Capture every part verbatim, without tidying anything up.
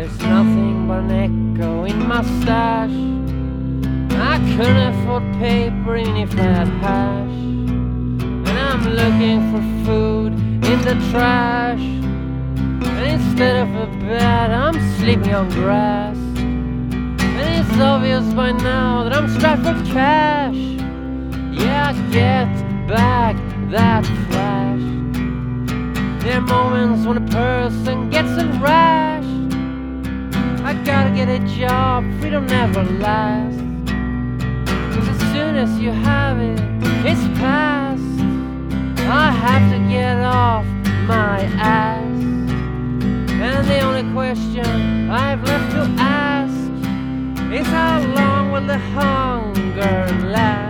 is nothing but an echo in my stash. I couldn't afford paper even if I had hash. And I'm looking for food in the trash. And instead of a bed, I'm sleeping on grass. And it's obvious by now that I'm strapped for cash. Yeah, I get back that flash. There are moments when a person gets a rash. I gotta get a job, freedom never lasts. Cause as soon as you have it, it's past. I have to get off my ass. And the only question I've left to ask is how long will the hunger last?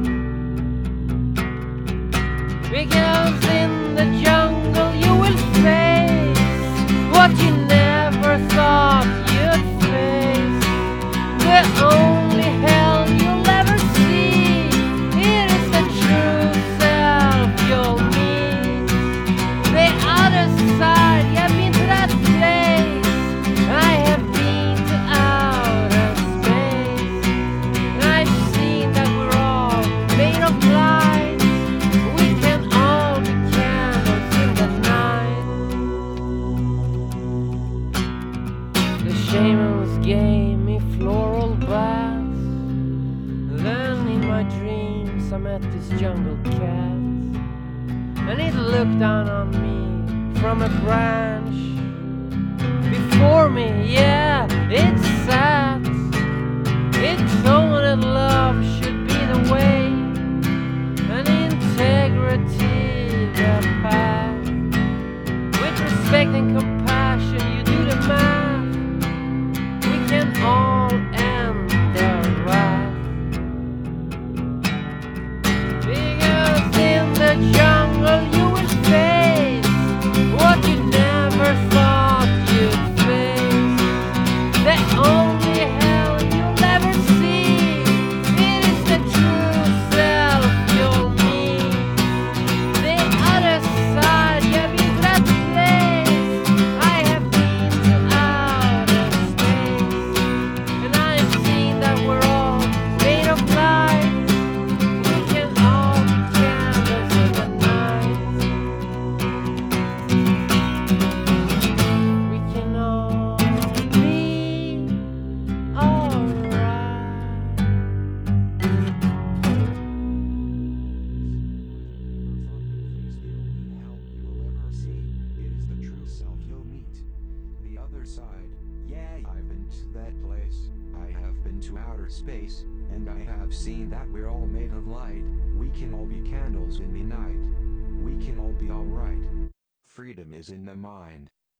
Because in the jungle you will face what you never thought you'd face. The only hell you'll ever see, it is the true self you'll meet. The other side, you have been to that place. I have been to outer space. I've seen that we're all made of light. We can all be candles in the night. The shamans gave me floral baths. Then in my dreams I met this jungle cat. And it looked down on me from a branch. Before me, yeah, it sat. It told me that love should be the way, and integrity the path. With respect and compassion, you do the math. We can all end the wrath. Because in the jungle you will face what you never thought you'd face. The only hell you'll ever see, it is the true self you'll meet. The other side, you have been to that place. I have been to outer space. And I've seen that we're all made of light. We can all be candles in the night. We can all be alright. Hell you will ever see, it is the true self you'll meet. The other side, yeah, I've been to that place. I have been to outer space, and I have seen that we're all made of light. We can all be candles in the night. We can all be alright. Freedom is in the mind.